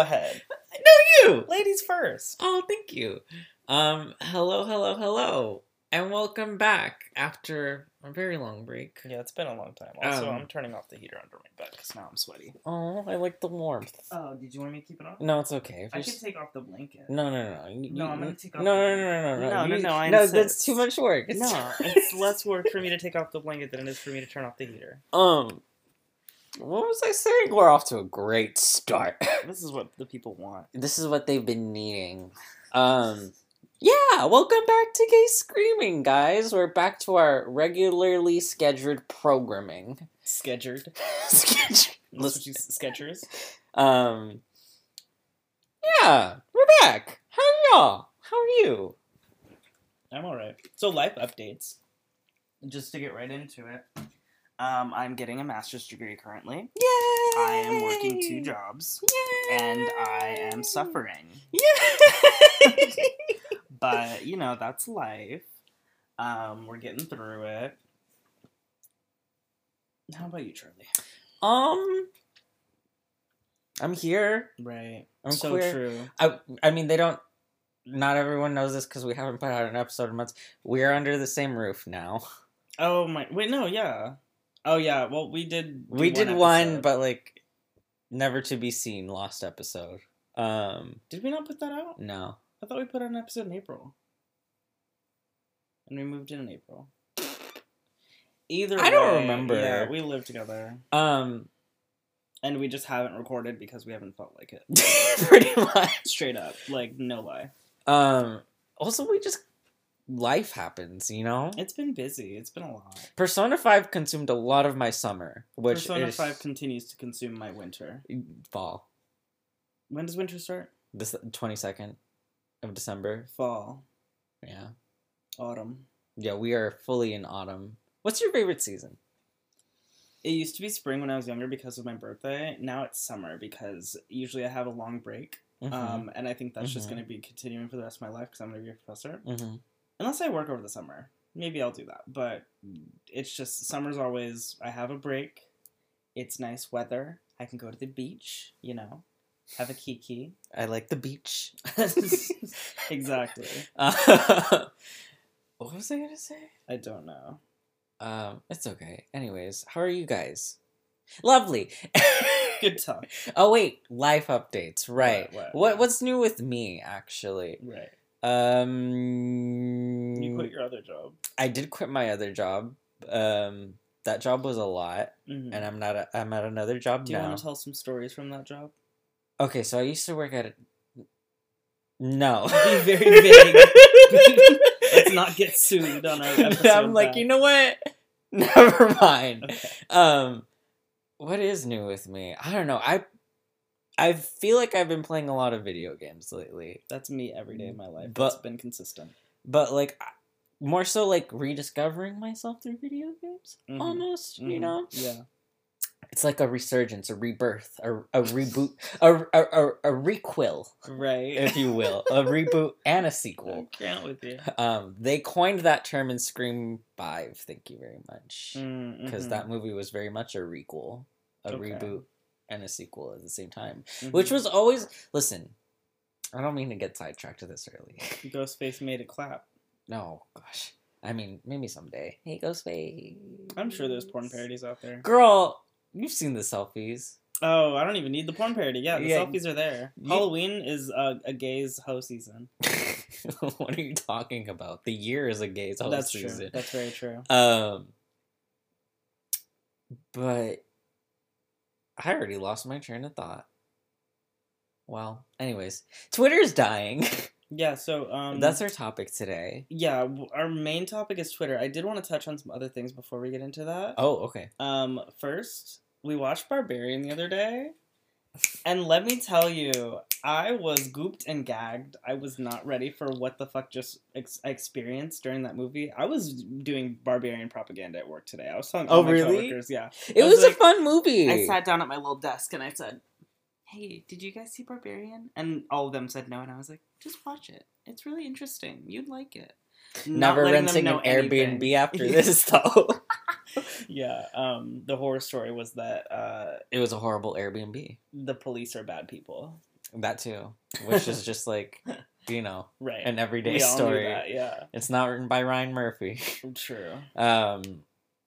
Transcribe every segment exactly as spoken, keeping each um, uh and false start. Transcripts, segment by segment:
ahead. No, you! Ladies first. Oh, thank you. Um, hello, hello, hello. And welcome back after a very long break. Yeah, it's been a long time. Also, Um, I'm turning off the heater under my bed because now I'm sweaty. Oh, I like the warmth. Oh, did you want me to keep it on? No, it's okay. If I you're can s- take off the blanket. No, no, no. You, No, you- I'm gonna take off No, the no, no, no, no, No, no, You- no, I No, insist. that's too much work. It's No, it's less work for me to take off the blanket than it is for me to turn off the heater. Um, what was I saying? We're off to a great start. This is what the people want. This is what they've been needing. Um, yeah, welcome back to Gay Screaming, guys. We're back to our regularly scheduled programming. Scheduled. Scheduled. That's what you sketchers. Um, yeah, we're back. How are y'all? How are you? I'm alright. So, life updates. Just to get right into it. Um, I'm getting a master's degree currently. Yay! I am working two jobs. Yay! And I am suffering. Yay! But, you know, that's life. Um, we're getting through it. How about you, Charlie? um, I'm here. Right. I'm so queer. true. I, I mean, they don't. Not everyone knows this because we haven't put out an episode in months. We're under the same roof now. Oh my! Wait, no, yeah. Oh yeah. Well, we did. do We did one, episode. but like, never to be seen. Lost episode. Um, Did we not put that out? no. I thought we put out an episode in April. And we moved in in April. Either I don't way, remember. Yeah, we lived together. Um, And we just haven't recorded because we haven't felt like it. pretty much. Straight up. Like, no lie. Um, also, we just life happens, you know. It's been busy. It's been a lot. Persona five consumed a lot of my summer, which Persona is five continues to consume my winter. fall. When does winter start? This twenty second of December. Fall. Yeah, Autumn. yeah, we are fully in autumn. What's your favorite season? It used to be spring when I was younger because of my birthday. Now it's summer because usually I have a long break. Mm-hmm. Um, and I think that's just Mhm. going to be continuing for the rest of my life because I'm going to be a professor. mm-hmm. Unless I work over the summer. Maybe I'll do that. But it's just, summer's always, I have a break. It's nice weather. I can go to the beach, you know, have a kiki. I like the beach. Exactly. Uh, what was I gonna say? I don't know. Um, it's okay. Anyways, how are you guys? Lovely. Good talk. Oh wait, life updates. Right. What, what, What what? what's new with me actually? Right. Um, You quit your other job. I did quit my other job. Um, that job was a lot, Mm-hmm. and I'm not. A, I'm at another job Do you now. want to tell some stories from that job? Okay, so I used to work at. A... No. Be very vague. Let's not get sued on our episode. I'm like, back. you know what? Never mind. Okay. Um, what is new with me? I don't know. I, I feel like I've been playing a lot of video games lately, That's me every day of my life. But- That's been consistent. but like, I- more so like rediscovering myself through video games. Mhm. Almost, you Mhm. know. Yeah. It's like a resurgence, a rebirth, a, a reboot, a, a, a, a requel, Right. if you will, a reboot and a sequel. I can't with you. Um, they coined that term in Scream five. Thank you very much. Mm, Because mhm. that movie was very much a requel, a Okay. reboot, and a sequel at the same time. Mhm. Which was always... Listen, I don't mean to get sidetracked to this early. Ghostface made it clap. No, gosh. I mean, maybe someday. Hey, Ghostface. I'm sure there's porn parodies out there. Girl, you've seen the selfies. Oh, I don't even need the porn parody. Yeah, the Yeah. selfies are there. You- Halloween is a, a gay's hoe season. What are you talking about? The year is a gay's whole That's season. true. That's very true. Um, but I already lost my train of thought. Well, anyways, Twitter's dying. Yeah, so um That's our topic today. yeah, w- our main topic is Twitter. I did want to touch on some other things before we get into that. Oh, okay. Um, first, we watched Barbarian the other day, and let me tell you, I was gooped and gagged. I was not ready for what the fuck just ex- I experienced during that movie. I was doing Barbarian propaganda at work today. I was telling all Oh, my really? coworkers, yeah. It I was, was a like- fun movie. I sat down at my little desk and I said, "Hey, did you guys see Barbarian?" And all of them said no, and I was like, "Just watch it. It's really interesting. You'd like it." Not Never letting them renting know an Airbnb anything. after this, though. Yeah, um, the horror story was that uh, It was a horrible Airbnb. the police are bad people. That too, which is just like, you know, right. an everyday we all story. Knew that, yeah, it's not written by Ryan Murphy. True. Um,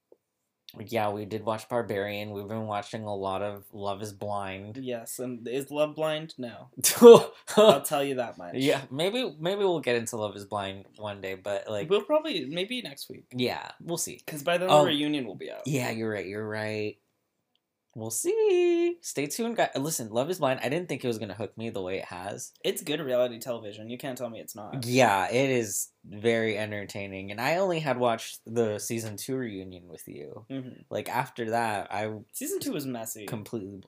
yeah, we did watch Barbarian. We've been watching a lot of Love Is Blind. Yes, and is Love Blind? No, I'll tell you that much. Yeah, maybe maybe we'll get into Love Is Blind one day, but like we'll probably maybe next week. Yeah, we'll see. Because by then oh, the reunion will be out. Yeah, you're right. You're right. We'll see. Stay tuned, guys. Listen, Love Is Blind. I didn't think it was gonna hook me the way it has. It's good reality television. You can't tell me it's not. Yeah, it is very entertaining. And I only had watched the season two reunion with you. Mm-hmm. Like after that, I season two was messy. Completely.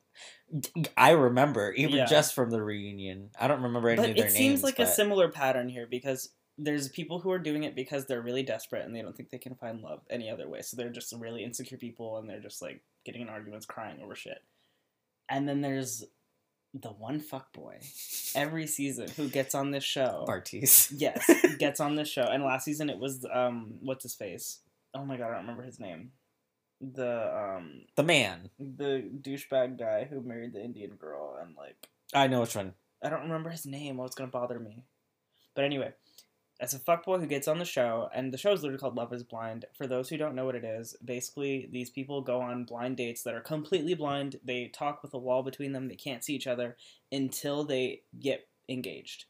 I remember even yeah. just from the reunion. I don't remember any but of their names. It seems like but... a similar pattern here because there's people who are doing it because they're really desperate and they don't think they can find love any other way. So they're just really insecure people and they're just like getting in arguments, crying over shit. And then there's the one fuckboy every season who gets on this show. Bartise. Yes, gets on this show. And last season it was, um, what's his face? Oh my god, I don't remember his name. The, um... The man. The douchebag guy who married the Indian girl and, like... I know which one. I don't remember his name. Oh, it's gonna bother me. But anyway, as a fuckboy who gets on the show, and the show is literally called Love Is Blind. For those who don't know what it is, basically these people go on blind dates that are completely blind. They talk with a wall between them. They can't see each other until they get engaged.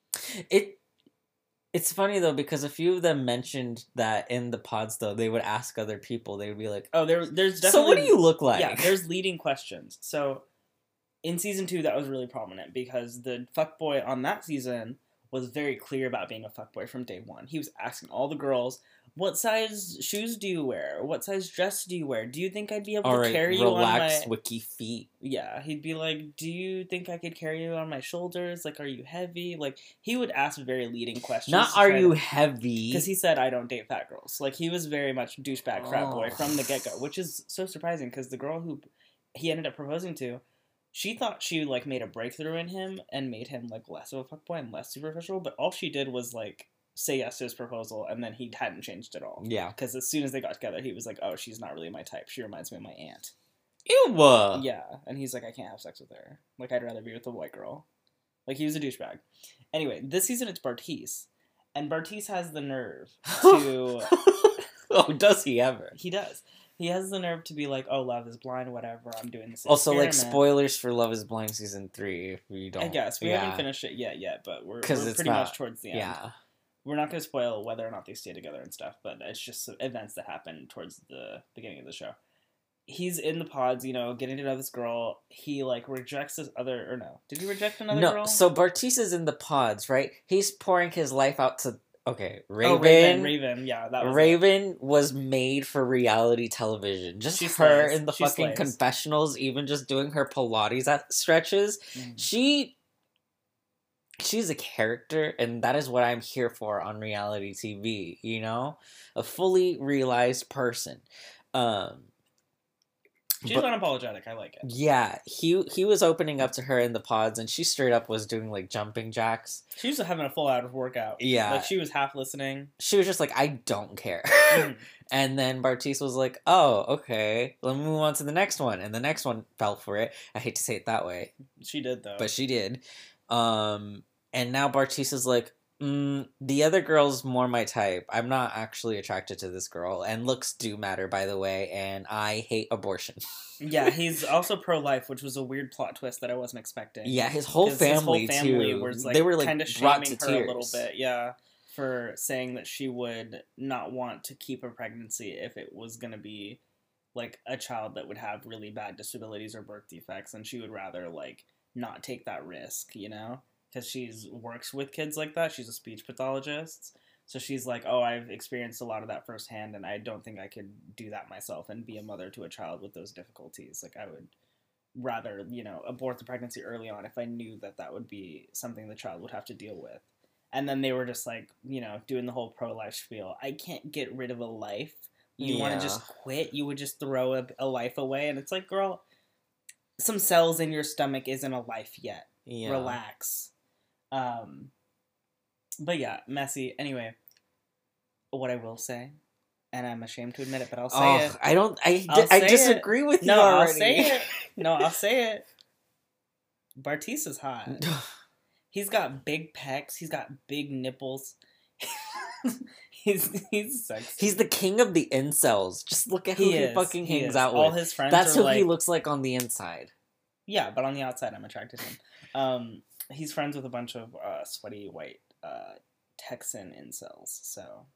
It It's funny though because a few of them mentioned that in the pods though they would ask other people. They would be like, "Oh, there, there's definitely." So what do you look like? Yeah, there's leading questions. So in season two, that was really prominent because the fuckboy on that season was very clear about being a fuckboy from day one. He was asking all the girls, what size shoes do you wear? What size dress do you wear? Do you think I'd be able all to right, carry you on my... relax, wiki feet. Yeah, he'd be like, do you think I could carry you on my shoulders? Like, are you heavy? Like, he would ask very leading questions. Not are you to... heavy. Because he said, I don't date fat girls. Like, he was very much douchebag frat oh. boy from the get-go, which is so surprising because the girl who he ended up proposing to, she thought she, like, made a breakthrough in him and made him, like, less of a fuckboy and less superficial, but all she did was, like, say yes to his proposal, and then he hadn't changed at all. Yeah. Because as soon as they got together, he was like, oh, she's not really my type. She reminds me of my aunt. Ew! Yeah, and he's like, I can't have sex with her. Like, I'd rather be with a white girl. Like, he was a douchebag. Anyway, this season it's Bartise, and Bartise has the nerve to... oh, does he ever? He does. He has the nerve to be like, oh, Love Is Blind, whatever, I'm doing this Also, like, experiment. spoilers for Love Is Blind Season three, if we don't... I guess. We yeah. haven't finished it yet, yet, but we're, we're it's pretty not, much towards the end. Yeah. We're not going to spoil whether or not they stay together and stuff, but it's just events that happen towards the beginning of the show. He's in the pods, you know, getting to know this girl. He, like, rejects this other... Or no. Did he reject another no, girl? No, so Bartise is in the pods, right? He's pouring his life out to... Okay, Raven. Oh, Raven, Raven, yeah, that was Raven it. was made for reality television. Just she her slays. in the she fucking slays. confessionals, even just doing her Pilates at stretches. Mm. She, she's a character, and that is what I'm here for on reality T V. You know, a fully realized person. Um, She's but, unapologetic. I like it. Yeah, he he was opening up to her in the pods, and she straight up was doing like jumping jacks. She was having a full out workout. Yeah, like she was half listening. She was just like, I don't care. Mm. And then Bartise was like, oh, okay, let me move on to the next one, and the next one fell for it. I hate to say it that way. She did though, but she did. Um, and now Bartise is like, Mm, the other girl's more my type. I'm not actually attracted to this girl. And looks do matter, by the way, and I hate abortion. Yeah, he's also pro-life, which was a weird plot twist that I wasn't expecting. Yeah, his whole family, his whole family too. Was, like, they were like kind of brought shaming to her tears. a little bit, yeah, for saying that she would not want to keep a pregnancy if it was going to be, like, a child that would have really bad disabilities or birth defects, and she would rather, like, not take that risk, you know? Because she's works with kids like that. She's a speech pathologist. So she's like, oh, I've experienced a lot of that firsthand, and I don't think I could do that myself and be a mother to a child with those difficulties. Like, I would rather, you know, abort the pregnancy early on if I knew that that would be something the child would have to deal with. And then they were just like, you know, doing the whole pro-life spiel. I can't get rid of a life. You yeah. want to just quit? You would just throw a, a life away? And it's like, girl, some cells in your stomach isn't a life yet. Yeah. Relax. Um, but yeah, messy. Anyway, what I will say, and I'm ashamed to admit it, but I'll say oh, it. I don't. I, I'll I say disagree it. with you no, already. I'll say it. No, I'll say it. Bartise is hot. He's got big pecs. He's got big nipples. he's he's sexy. He's the king of the incels. Just look at who he, he, he is, fucking he hangs is. out All with. his friends That's are who like, he looks like on the inside. Yeah, but on the outside, I'm attracted to him. Um, he's friends with a bunch of uh, sweaty white uh, Texan incels. So,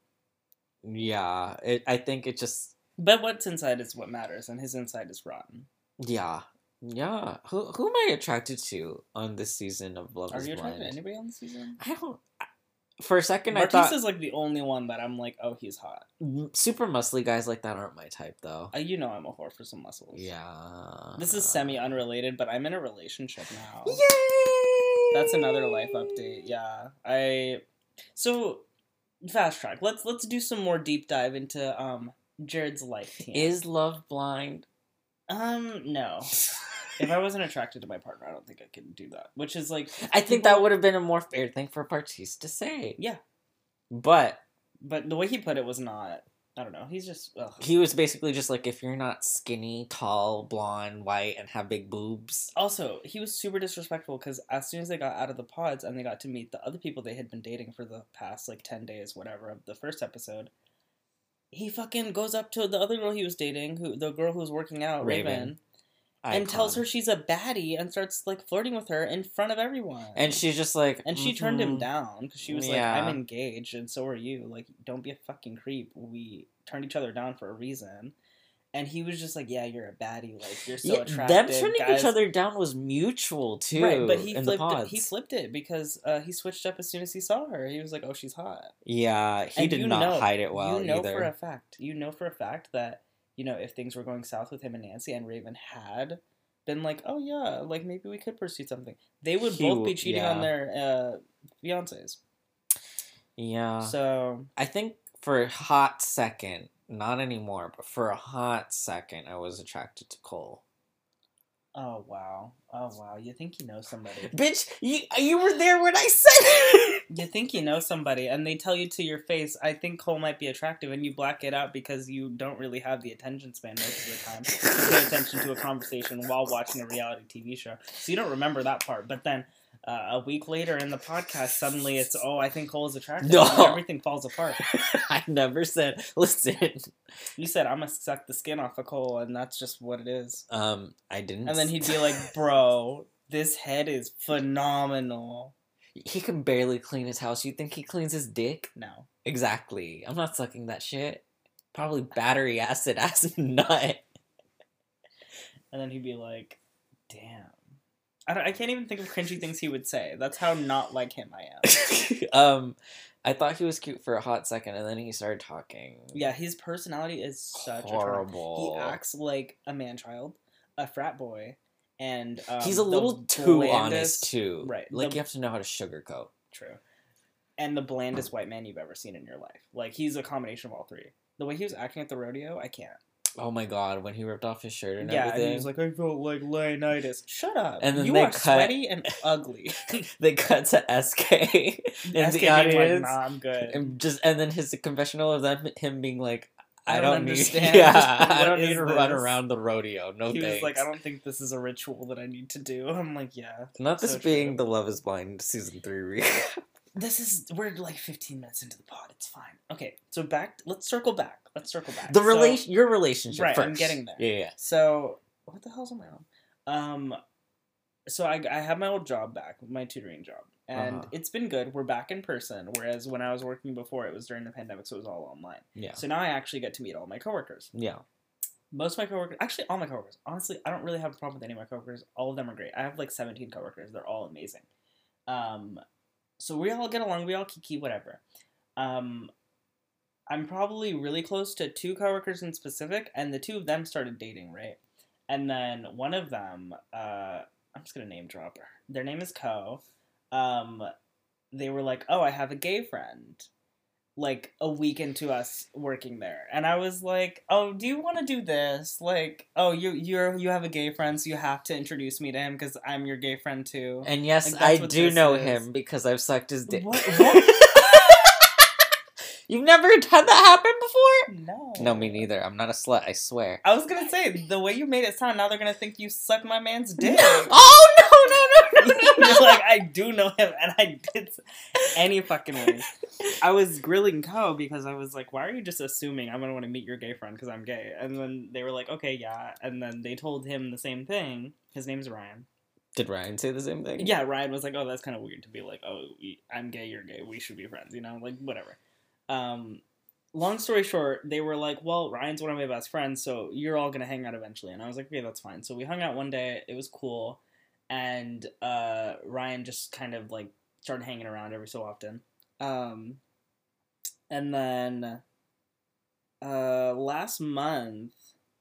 yeah, it, I think it just. But what's inside is what matters, and his inside is rotten. Yeah, yeah. Who who am I attracted to on this season of Love Are Is you Blind? attracted to anybody on the season? I don't. For a second, I Bartise thought is like the only one that I'm like, oh, he's hot. super muscly guys like that aren't my type, though. Uh, you know, I'm a whore for some muscles. Yeah. This is semi unrelated, but I'm in a relationship now. Yay! That's another life update. Yeah, I. So, fast track. Let's let's do some more deep dive into um Jared's life. Team. Is Love Blind? Um, no. If I wasn't attracted to my partner, I don't think I could do that. Which is like, I think people- that would have been a more fair thing for Bartise to say. Yeah, but but the way he put it was not. I don't know. He's just. Ugh. he was basically just like, if you're not skinny, tall, blonde, white, and have big boobs. Also, he was super disrespectful because as soon as they got out of the pods and they got to meet the other people they had been dating for the past like ten days, whatever, of the first episode, he fucking goes up to the other girl he was dating, who the girl who was working out, Raven, Raven. and Icon. tells her she's a baddie and starts like flirting with her in front of everyone. And she's just like, and she turned him mhm. down because she was Yeah. like, "I'm engaged and so are you. Like, don't be a fucking creep. We turned each other down for a reason." And he was just like, "Yeah, you're a baddie. Like, you're so Yeah, attractive." them turning guys. each other down was mutual too. Right, but he in the flipped it. pods. He flipped it because uh, he switched up as soon as he saw her. He was like, "Oh, she's hot." Yeah, he And did you not know- hide it well you know either. for a fact. You know for a fact that, you know, if things were going south with him and Nancy, and Raven had been like, "Oh yeah, like maybe we could pursue something," they would He both w- be cheating on yeah. their uh, fiancés. Yeah, So I think for a hot second, not anymore, but for a hot second, I was attracted to Cole. oh wow, oh wow, you think you know somebody? Bitch, you you were there when I said it. You think you know somebody, and they tell you to your face, "I think Cole might be attractive," and you black it out because you don't really have the attention span most of the time to pay attention to a conversation while watching a reality T V show. So you don't remember that part. But then uh, a week later in the podcast, suddenly it's, "Oh, I think Cole is attractive," No. and everything falls apart. I never said. Listen, You said, "I'm gonna suck the skin off of Cole," and that's just what it is. um, I didn't. And then he'd be like, "Bro, this head is phenomenal." he can barely clean his house. You think he cleans his dick? No. Exactly. I'm not sucking that shit. Probably battery acid ass nut. And then he'd be like, "Damn." I, don't, I can't even think of cringy things he would say. That's how not like him I am. um, I thought he was cute for a hot second, and then he started talking. Yeah, his personality is such Horrible. a turn. He acts like a man-child, a frat boy, and um, He's a the little too blandest- honest too. Right. Like the- you have to know how to sugarcoat. True. And the blandest white man you've ever seen in your life. Like, he's a combination of all three. The way he was acting at the rodeo, I can't. Oh my god, when he ripped off his shirt and yeah, everything. and he was like, "I felt like Leonidas." Shut up. And then you they are cut- sweaty and ugly. They cut to S K in S K the being audience. Like, nah, I'm good. And just and then his confessional of them him being like, I, I don't don't, understand. need yeah, I What don't need is to run this? around the rodeo. No he thanks. was like, "I don't think this is a ritual that I need to do." I'm like, yeah. Not this so being true. the Love Is Blind season three recap. This is we're like fifteen minutes into the pod. It's fine. Okay, so back. Let's circle back. Let's circle back. The So- relation, your relationship. Right, first. I'm getting there. Yeah, yeah. So what the hell's on my own? Um, so I I have my old job back, my tutoring job, and Uh-huh. it's been good. We're back in person, whereas when I was working before, it was during the pandemic, so it was all online. Yeah. So now I actually get to meet all my coworkers. Yeah. Most of my coworkers, actually all my coworkers. Honestly, I don't really have a problem with any of my coworkers. All of them are great. I have like seventeen coworkers. They're all amazing. Um, so we all get along. We all kiki, whatever. Um, I'm probably really close to two coworkers in specific, and the two of them started dating, right? And then one of them, uh, I'm just gonna name drop her. Their name is Ko. Um, they were like, "Oh, I have a gay friend." Like a week into us working there, and I was like, "Oh, do you want to do this? Like, oh, you you're you have a gay friend, so you have to introduce me to him because I'm your gay friend too." And yes, Like, that's I what do this know is. him because I've sucked his dick. What? what? You've never had that happen before? No. No, me neither. I'm not a slut, I swear. I was gonna say the way you made it sound. Now they're gonna think you suck my man's dick. Oh, no, no, no, You're like, I do know him, and I did any fucking way. I was grilling Co because I was like, why are you just assuming I'm gonna want to meet your gay friend because I'm gay? And then they were like, okay, yeah. And then they told him the same thing. His name's Ryan. Did Ryan say the same thing? Yeah, Ryan was like, oh, that's kind of weird to be like, oh, I'm gay, you're gay, we should be friends, you know, like, whatever. Um, long story short, they were like, well, Ryan's one of my best friends, so you're all gonna hang out eventually. And I was like, okay, that's fine. So we hung out one day, it was cool, and uh, Ryan just kind of, like, started hanging around every so often. Um, and then uh, last month,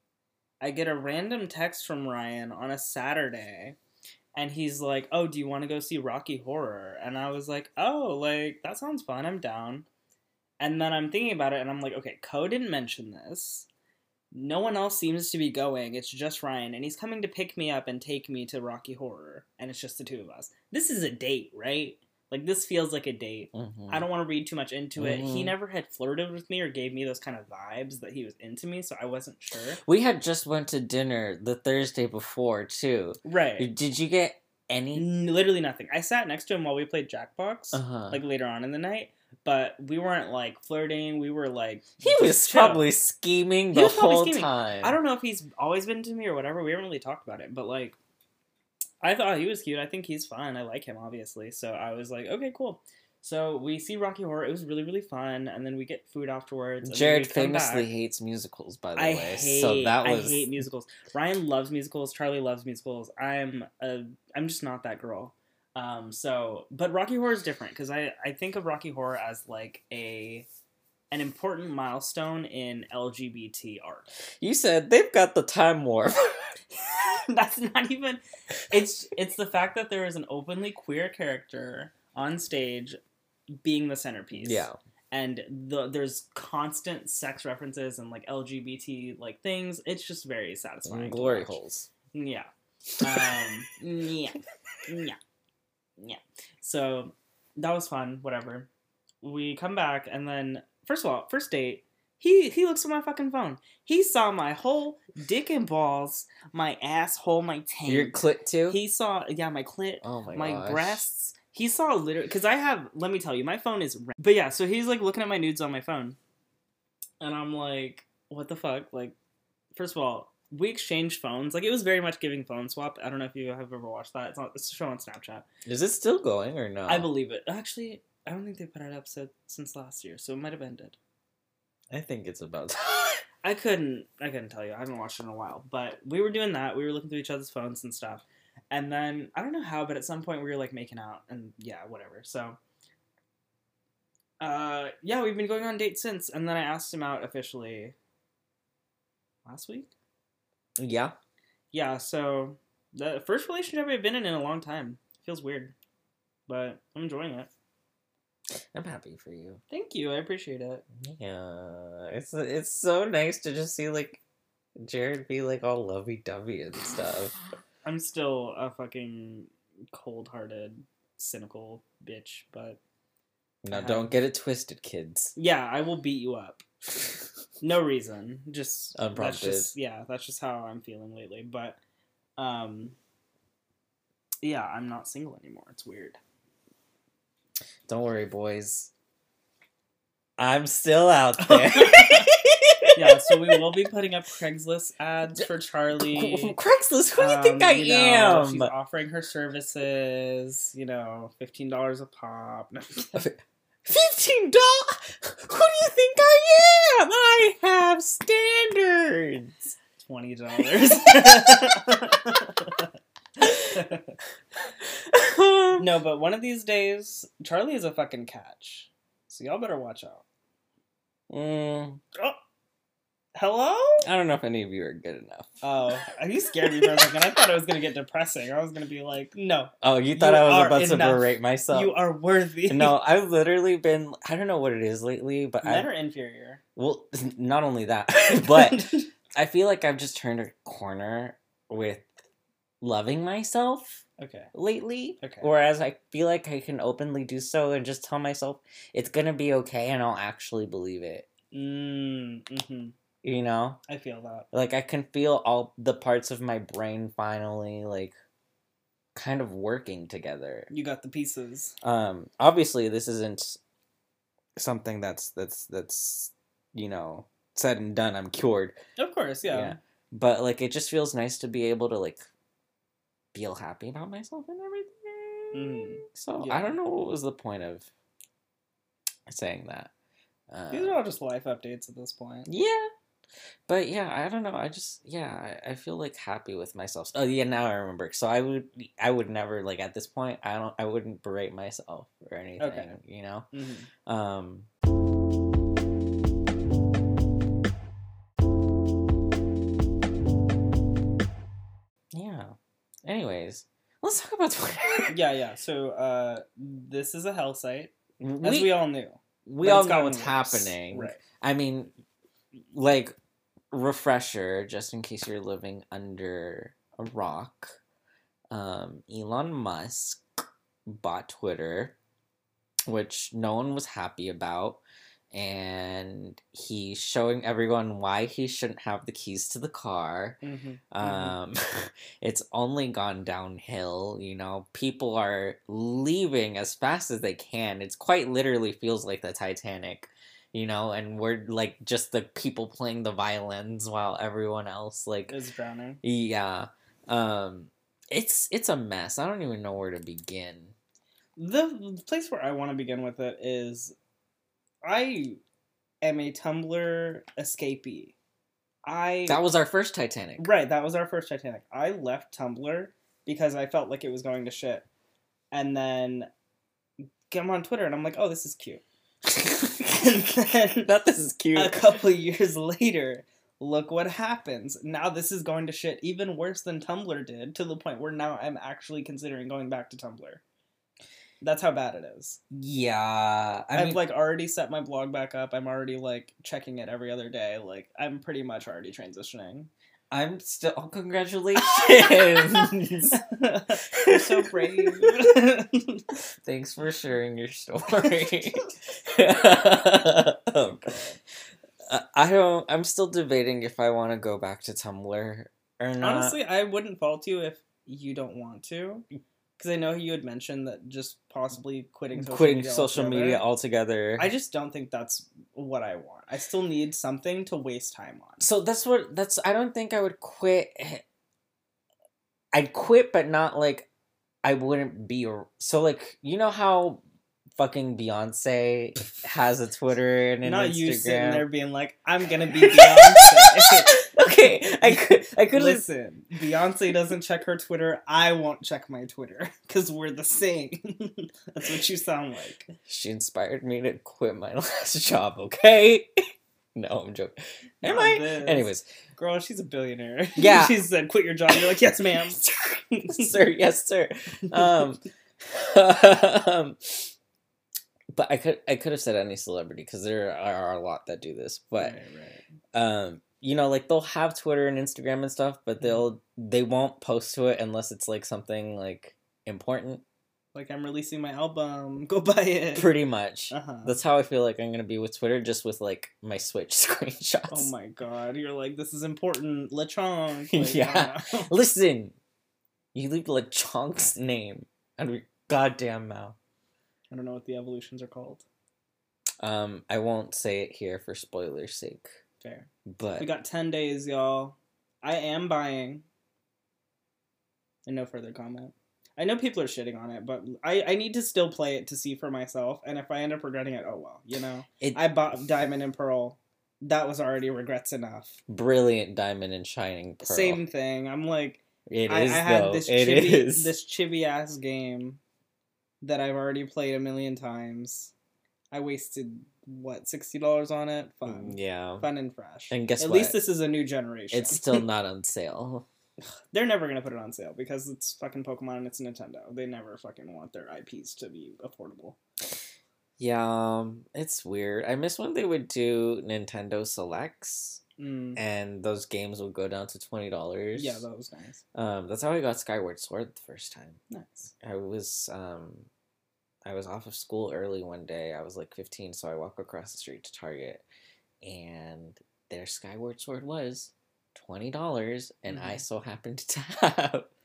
I get a random text from Ryan on a Saturday, and he's like, oh, do you want to go see Rocky Horror? And I was like, oh, like, that sounds fun. I'm down. And then I'm thinking about it, and I'm like, okay, Co didn't mention this. No one else seems to be going. It's just Ryan. And he's coming to pick me up and take me to Rocky Horror. And it's just the two of us. This is a date, right? Like, this feels like a date. Mm-hmm. I don't want to read too much into it. Mm-hmm. He never had flirted with me or gave me those kind of vibes that he was into me, so I wasn't sure. We had just went to dinner the Thursday before, too. Right. Did you get any? Literally nothing. I sat next to him while we played Jackbox, uh-huh. like, later on in the night, but we weren't, like, flirting. We were, like, he was chill. Probably scheming the whole scheming. time. I don't know if he's always been to me or whatever. We haven't really talked about it, but, like, I thought he was cute. I think he's fun. I like him, obviously. So I was like, okay, cool. So we see Rocky Horror. It was really, really fun. And then we get food afterwards. Jared famously back. hates musicals, by the I way. Hate, so that was... I hate musicals. Ryan loves musicals. Charlie loves musicals. I'm a, I'm just not that girl. Um, so, but Rocky Horror is different because I, I think of Rocky Horror as like a... an important milestone in L G B T art. You said they've got the time warp. That's not even... It's it's the fact that there is an openly queer character on stage being the centerpiece. Yeah. And the, there's constant sex references and, like, L G B T, like, things. It's just very satisfying. And glory holes. Yeah. Um, yeah. Yeah. Yeah. So, that was fun. Whatever. We come back, and then... First of all, first date, he he looks at my fucking phone. He saw my whole dick and balls, my asshole, my taint. Your clit too? He saw, yeah, my clit, oh my, my gosh. breasts. He saw literally, because I have, let me tell you, my phone is, but yeah, so he's like looking at my nudes on my phone. And I'm like, what the fuck? Like, first of all, we exchanged phones. Like, it was very much giving phone swap. I don't know if you have ever watched that. It's, not, it's a show on Snapchat. Is it still going or no? I believe it. Actually... I don't think they've put out an episode since last year, so it might have ended. I think it's about time. I couldn't I couldn't tell you. I haven't watched it in a while. But we were doing that. We were looking through each other's phones and stuff. And then, I don't know how, but at some point we were, like, making out. And, yeah, whatever. So, uh, yeah, we've been going on dates since. And then I asked him out officially last week? Yeah. Yeah, so, the first relationship I've been in in a long time. It feels weird. But I'm enjoying it. I'm happy for you. Thank you. I appreciate it. Yeah. It's it's so nice to just see, like, Jared be, like, all lovey-dovey and stuff. I'm still a fucking cold-hearted, cynical bitch, but... Now, have... don't get it twisted, kids. Yeah, I will beat you up. No reason. Just... Unprompted. That's just, yeah, that's just how I'm feeling lately. But, um... yeah, I'm not single anymore. It's weird. Don't worry, boys. I'm still out there. Yeah, so we will be putting up Craigslist ads for Charlie. Craigslist? Who do you um, think I you know, am? She's offering her services, you know, fifteen dollars a pop. fifteen dollars? Who do you think I am? I have standards. twenty dollars. No, but one of these days, Charlie is a fucking catch. So y'all better watch out. Mm. Oh. Hello? I don't know if any of you are good enough. Oh, you scared me for a second. I thought it was going to get depressing. I was going to be like, no. Oh, you thought you I was about enough. to berate myself? You are worthy. No, I've literally been, I don't know what it is lately, but Men I... are inferior. Well, not only that, but I feel like I've just turned a corner with loving myself. Okay. Lately. Okay. Whereas I feel like I can openly do so and just tell myself it's gonna be okay and I'll actually believe it. Mm, mm-hmm. You know? I feel that. Like, I can feel all the parts of my brain finally, like, kind of working together. You got the pieces. Um, obviously, this isn't something that's that's that's you know said and done. I'm cured. Of course, yeah. yeah. But like, it just feels nice to be able to like feel happy about myself and everything. Mm. So yeah. I don't know what was the point of saying that. Uh, These are all just life updates at this point. Yeah. But yeah, I don't know. I just yeah, I, I feel like happy with myself. Oh yeah, now I remember. So I would I would never like at this point. I don't. I wouldn't berate myself or anything. Okay. You know. Mm-hmm. Um. Yeah. Anyways, let's talk about Twitter. yeah, yeah. So uh, this is a hell site, we, as we all knew. We all know what's worse. happening. Right. I mean, like. Refresher, just in case you're living under a rock, um, Elon Musk bought Twitter, which no one was happy about, and he's showing everyone why he shouldn't have the keys to the car. Mm-hmm. Um, mm-hmm. It's only gone downhill, you know, people are leaving as fast as they can. It's quite literally feels like the Titanic. You know, and we're, like, just the people playing the violins while everyone else, like... is drowning. Yeah. Um, it's it's a mess. I don't even know where to begin. The place where I want to begin with it is... I am a Tumblr escapee. I... That was our first Titanic. Right, that was our first Titanic. I left Tumblr because I felt like it was going to shit. And then... I'm on Twitter, and I'm like, oh, this is cute. And then that this is cute. A couple years later, look what happens. Now this is going to shit even worse than Tumblr did, to the point where now I'm actually considering going back to Tumblr. That's how bad it is. Yeah. I I've mean, like already set my blog back up. I'm already like checking it every other day. Like I'm pretty much already transitioning. I'm still... Oh, congratulations! You're so brave. Thanks for sharing your story. oh, God. I don't... I'm still debating if I want to go back to Tumblr or not. Honestly, I wouldn't fault you if you don't want to. Because I know you had mentioned that just possibly quitting social quitting media social altogether. media altogether. I just don't think that's what I want. I still need something to waste time on. So that's what that's. I don't think I would quit. I'd quit, but not like I wouldn't be. So like you know how fucking Beyonce has a Twitter and an not Instagram. You sitting there being like, I'm gonna be Beyonce. Okay, I could, I could listen. Beyonce doesn't check her Twitter. I won't check my Twitter because we're the same. That's what you sound like. She inspired me to quit my last job. Okay. No, I'm joking. Am Not I? This. Anyways, girl, she's a billionaire. Yeah. She said, "Quit your job." You're like, "Yes, ma'am." Sir, yes, sir. Um, um, but I could, I could have said any celebrity because there are a lot that do this. But, right, right. um. You know, like, they'll have Twitter and Instagram and stuff, but they'll, they won't post to it unless it's, like, something, like, important. Like, I'm releasing my album, go buy it. Pretty much. Uh-huh. That's how I feel like I'm gonna be with Twitter, just with, like, my Switch screenshots. Oh my god, you're like, this is important, Lechonk. Like, yeah. Uh, Listen, you leave Lechonk's name out of your goddamn mouth. I don't know what the evolutions are called. Um, I won't say it here for spoilers' sake. Fair. But we got ten days, y'all. I am buying. And no further comment. I know people are shitting on it, but I, I need to still play it to see for myself. And if I end up regretting it, oh well. You know? It, I bought Diamond and Pearl. That was already regrets enough. Brilliant Diamond and Shining Pearl. Same thing. I'm like... It I, is, I had though. this It chibi, is. this chibi-ass game that I've already played a million times. I wasted, what, sixty dollars on it? Fun. Yeah. Fun and fresh. And guess At what? least this is a new generation. It's still not on sale. They're never going to put it on sale because it's fucking Pokemon and it's Nintendo. They never fucking want their I Ps to be affordable. Yeah, um, it's weird. I miss when they would do Nintendo Selects. Mm. And those games would go down to twenty dollars. Yeah, that was nice. Um, that's how I got Skyward Sword the first time. Nice. I was um, I was off of school early one day. I was like fifteen, so I walked across the street to Target, and their Skyward Sword was twenty dollars, and mm-hmm. I so happened to have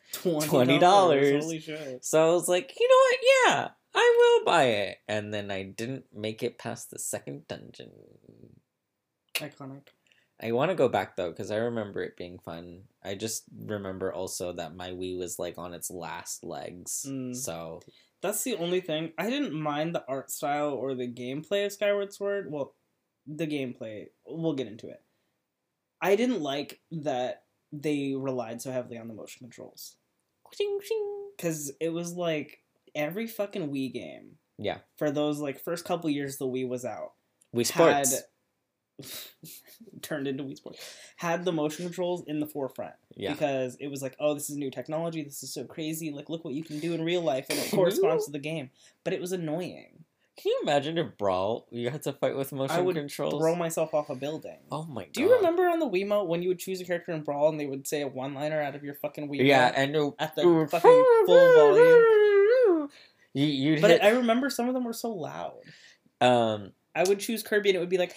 twenty dollars. Holy shit. So I was like, you know what? Yeah, I will buy it. And then I didn't make it past the second dungeon. Iconic. I want to go back though because I remember it being fun. I just remember also that my Wii was like on its last legs. Mm. So that's the only thing. I didn't mind the art style or the gameplay of Skyward Sword. Well, the gameplay, we'll get into it. I didn't like that they relied so heavily on the motion controls. Because it was like every fucking Wii game. Yeah. For those like first couple years the Wii was out. Wii Sports. Had, turned into Wii Sports. Had the motion controls in the forefront. Yeah. Because it was like, oh, this is new technology. This is so crazy. Like, look what you can do in real life. And it corresponds to the game. But it was annoying. Can you imagine if Brawl, you had to fight with motion I would controls? throw myself off a building. Oh my god. Do you remember on the Wiimote when you would choose a character in Brawl and they would say a one-liner out of your fucking Wiimote? Yeah, and it, at the fucking full volume. You, you'd but hit... I remember some of them were so loud. Um, I would choose Kirby and it would be like...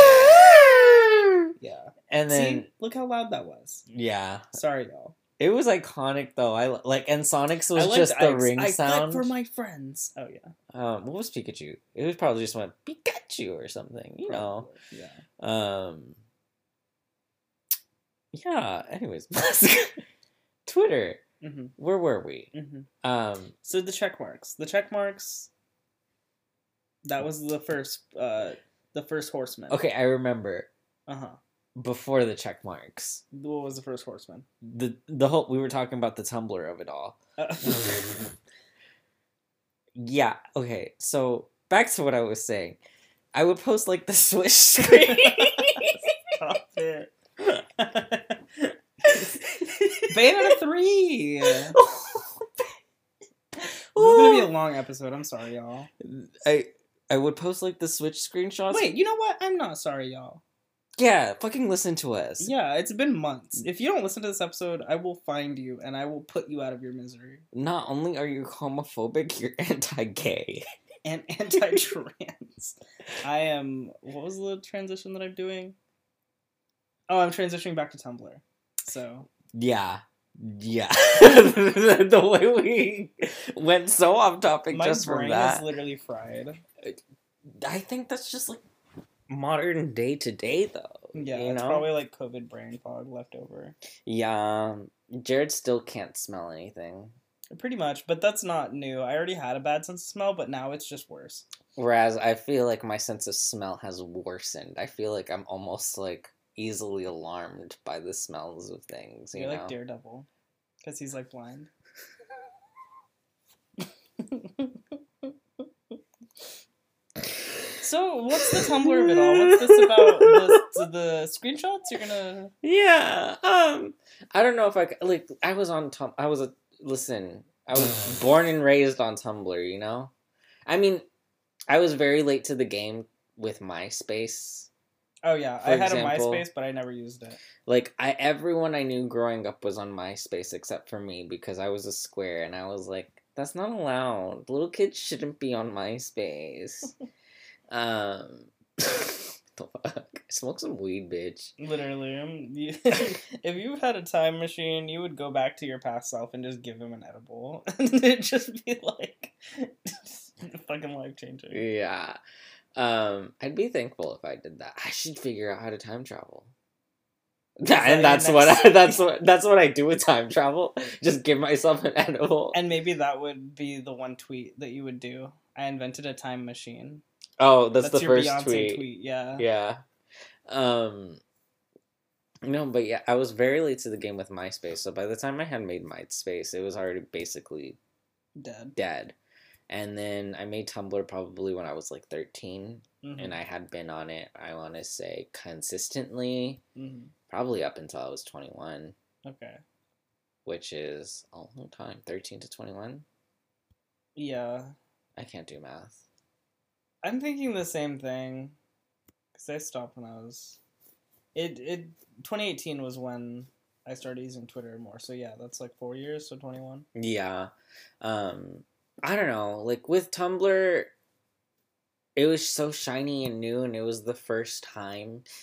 yeah. And then... See? Look how loud that was. Yeah. Sorry, y'all. It was iconic though. I like and Sonic's was liked, just the I, ring I sound. for my friends. Oh yeah. Um, what was Pikachu? It was probably just went Pikachu or something. You know. Yeah. Um. Yeah. Anyways, Twitter. Mm-hmm. Where were we? Mm-hmm. Um. So the check marks. The check marks. That was the first. Uh, the first horseman. Okay, I remember. Uh huh. Before the check marks. What was the first horseman? The the whole we were talking about the Tumblr of it all. Uh, yeah. Okay. So back to what I was saying. I would post like the Swish screen. Stop it. Bayonetta three. This is gonna be a long episode. I'm sorry, y'all. I I would post like the Switch screenshots. Wait, you know what? I'm not sorry, y'all. Yeah, fucking listen to us. Yeah, it's been months. If you don't listen to this episode, I will find you and I will put you out of your misery. Not only are you homophobic, you're anti-gay. And anti-trans. I am... What was the transition that I'm doing? Oh, I'm transitioning back to Tumblr. So... Yeah. Yeah. The way we went so off topic My just from brain that. is literally fried. I think that's just like modern day to day though. Yeah, you it's know? probably like COVID brain fog left over. Yeah. Jared still can't smell anything. Pretty much, but that's not new. I already had a bad sense of smell, but now it's just worse. Whereas I feel like my sense of smell has worsened. I feel like I'm almost like easily alarmed by the smells of things. You You're know? like Daredevil. Because he's like blind. So, what's the Tumblr of it all? What's this about? The, the screenshots you're gonna... Yeah, um, I don't know if I, c- like, I was on, Tum- I was a, listen, I was born and raised on Tumblr, you know? I mean, I was very late to the game with MySpace. Oh yeah, For I had example, a MySpace, but I never used it. Like, I, everyone I knew growing up was on MySpace except for me because I was a square and I was like, that's not allowed. Little kids shouldn't be on MySpace. um, the fuck? Smoke some weed, bitch. Literally, um, you, if you had a time machine, you would go back to your past self and just give him an edible, and it'd just be like fucking life changing. Yeah, um, I'd be thankful if I did that. I should figure out how to time travel. that and that's your what next- I, that's what that's what I do with time travel. Just give myself an edible. And maybe that would be the one tweet that you would do. I invented a time machine. Oh, that's, That's the your first Beyonce tweet. tweet. Yeah. Yeah. Um. No, but yeah, I was very late to the game with MySpace. So by the time I had made MySpace, it was already basically Dead. dead. And then I made Tumblr probably when I was like thirteen, Mm-hmm. and I had been on it. I want to say consistently, Mm-hmm. probably up until I was twenty-one, Okay. which is a long time. Thirteen to twenty-one. Yeah. I can't do math. I'm thinking the same thing. Because I stopped when I was... It, it... twenty eighteen was when I started using Twitter more. So yeah, that's like four years, so twenty-one. Yeah. Um, I don't know. Like, with Tumblr, it was so shiny and new, and it was the first time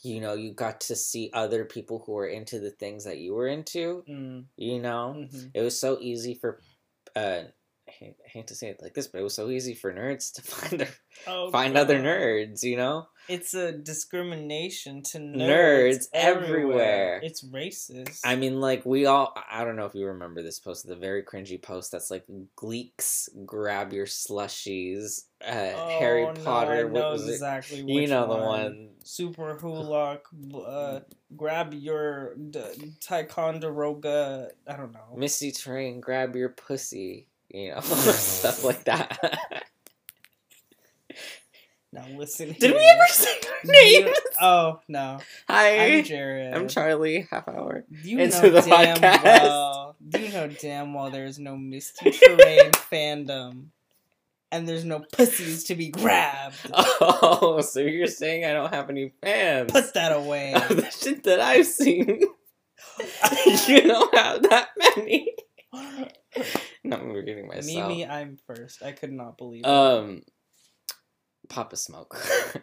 you know, you got to see other people who were into the things that you were into. Mm. You know, Mm-hmm. it was so easy for, uh, I hate, I hate to say it like this, but it was so easy for nerds to find their, Oh, find God. other nerds. You know, it's a discrimination to nerds, nerds everywhere. everywhere. It's racist. I mean, like, we all, I don't know if you remember this post, the very cringy post that's like, Gleeks, grab your slushies, uh, oh, Harry no, Potter, I what know was exactly it? Which You know one. the one. Super Hulak, uh, grab your d- Ticonderoga, I don't know. Missy Train, grab your pussy, you know, stuff like that. Now listen Did here. we ever say our names? You, oh, no. Hi. I'm Jared. I'm Charlie, half hour You into know the damn podcast. well. You know damn well there's no Misty Terrain fandom. And there's no pussies to be grabbed. Oh, so you're saying I don't have any fans? Put that away. The shit that I've seen. You don't have that many. No, I'm repeating myself. Mimi, I'm first. I could not believe it. Um, Papa Smoke.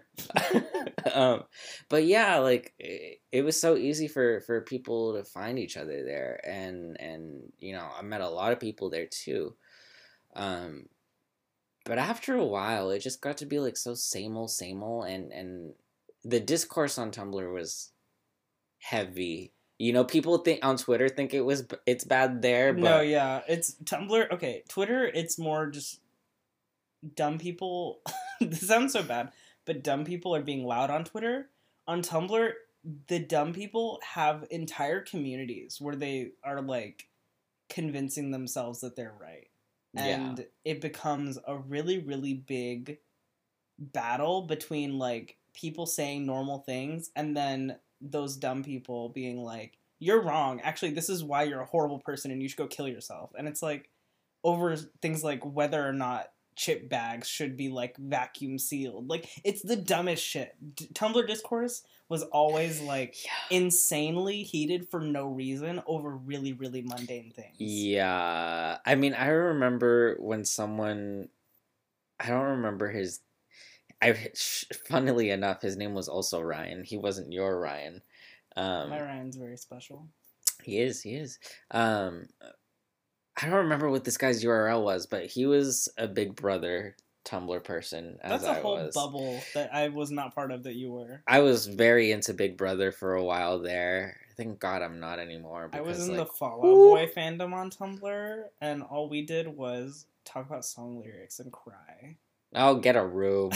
um, but yeah, like it, it was so easy for for people to find each other there, and and you know I met a lot of people there too. Um, but after a while, it just got to be like so same old, same old, and and the discourse on Tumblr was heavy. You know, people think on Twitter think it was it's bad there, but no, yeah, it's Tumblr. Okay, Twitter, it's more just dumb people. This sounds so bad, but dumb people are being loud on Twitter. On Tumblr, the dumb people have entire communities where they are like convincing themselves that they're right, and yeah. it becomes a really, really big battle between like people saying normal things and then those dumb people being like, you're wrong, actually this is why you're a horrible person and you should go kill yourself. And it's like over things like whether or not chip bags should be like vacuum sealed. Like it's the dumbest shit. D- Tumblr discourse was always like yeah. insanely heated for no reason over really, really mundane things. Yeah, I mean I remember when someone, I don't remember his I funnily enough, his name was also Ryan. He wasn't your Ryan. Um, My Ryan's very special. He is. He is. Um, I don't remember what this guy's U R L was, but he was a Big Brother Tumblr person. As That's a I whole was. bubble that I was not part of. That you were. I was very into Big Brother for a while there. Thank God I'm not anymore. Because, I was in like, the Fall Out Boy fandom on Tumblr, and all we did was talk about song lyrics and cry. I'll get a room.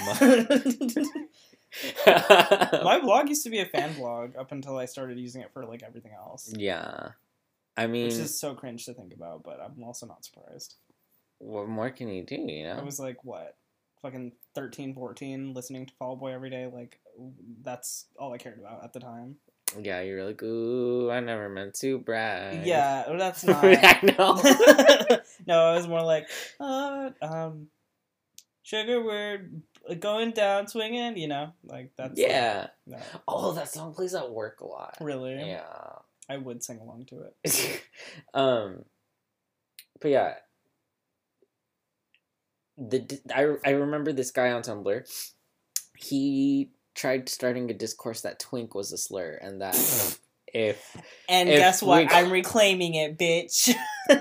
My blog used to be a fan blog up until I started using it for like everything else. Yeah. I mean, which is so cringe to think about, but I'm also not surprised. What more can you do, you know? I was like, what? Fucking thirteen, fourteen, listening to Fall Out Boy every day. Like, that's all I cared about at the time. Yeah, you're like, ooh, I never meant to brag. Yeah, that's not. I know. No, I was more like, uh, um, sugar, we're going down swinging, you know? Like, that's. Yeah. Like, no. Oh, that song plays at work a lot. Really? Yeah. I would sing along to it. um, but yeah. The I, I remember this guy on Tumblr. He tried starting a discourse that twink was a slur, and that if and if guess what? we, I'm reclaiming it, bitch.